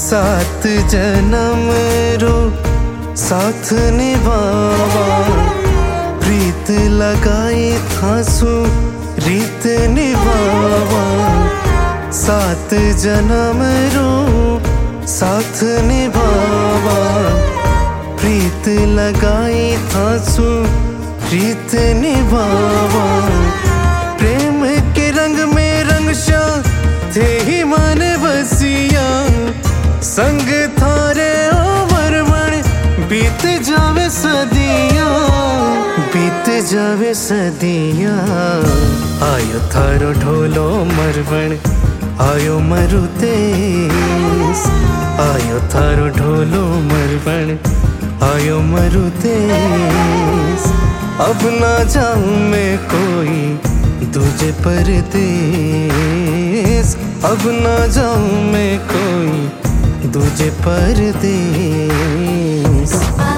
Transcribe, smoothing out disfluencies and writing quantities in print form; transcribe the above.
सात जन्म रो साथ निभावा, प्रीत लगाई थासु रीत निभावा। सात जन्म रो साथ निभावा, प्रीत लगाई थासु रीत निभावा। प्रेम के रंग में रंगशा थे ही मन बसिया, संग थारे उमर बन बीत जावे सदियां, बीत जावे सदियां। आयो थारो ढोलो मरवण आयो मरुदेस, आयो थारो ढोलो मरवण आयो मरुदेस। अब ना जाऊं मैं कोई दूजे परदेस, अब ना जाऊं मैं कोई दूजे परदेस।